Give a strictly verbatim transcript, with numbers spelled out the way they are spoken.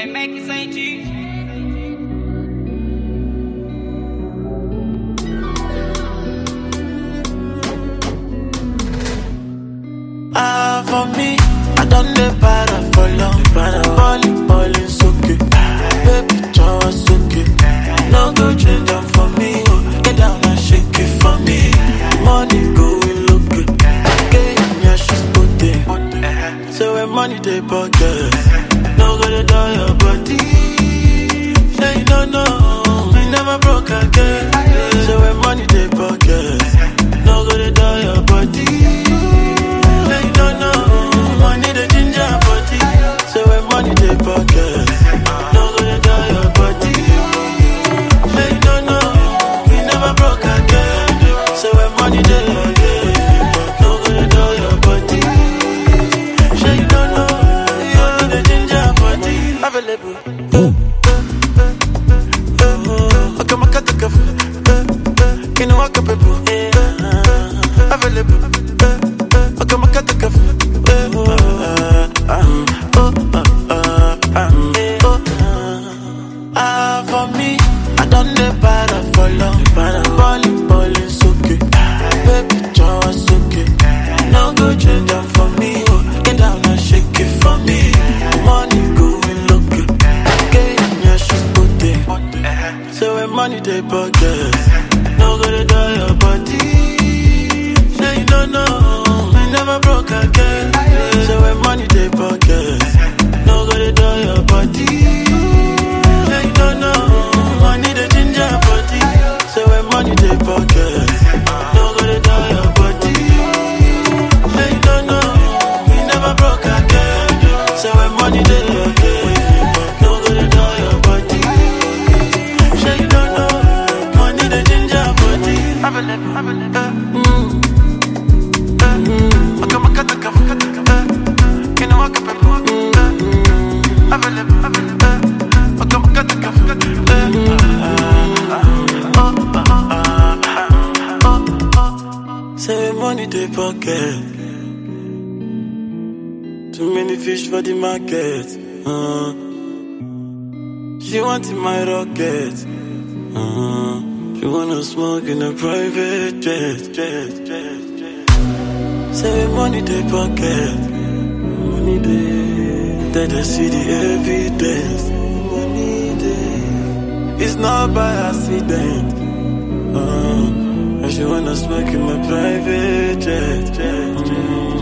Hey, make it Saint Chief. Ah, for me, I don't live para for long. Balling, balling, so okay. Baby, just okay. No go change up for me. Oh. Get down and shake it for me. Money going look good. Okay, yeah, she's put it. So when money they pocket, no go to do your body. Say no, no, we never broke again. So when money they pocket, no go to do your body. Money they pocket, no gonna die your body. Say no no, we never broke again. So when money they pocket, no gonna die your body. Say no no, you only the ginger body available. Okay, my cat take a you know what capable available. Okay, my cat take a Ah, for me, I don't live para for long. Balling, balling, so okay. Baby, just okay. No go change up for me. Oh, get down and shake it for me. Money going look good. Okay, yeah, she's put it. So when money they pocket, no go to do your body. Say no, no, we never broke again. So when money they pocket, no go to do your body. Money they pocket, no gonna die your body. Say no no, we never broke again. So when money they pocket, no gonna die your body. Say no no, money they ginger body. Available, available. Mm. Mm. Okay, my cat take a, you know what can be. Available, available. Okay, my cat take a. Say money they pocket. Too many fish for the market. Uh, she wanted my rocket. Uh, she wanna smoke in a private jet, jet, jet, jet. Say money they pocket. Money they, that they see the evidence. Money they, it's not by accident. Uh, she wanna smoke in my private jet, jet, jet.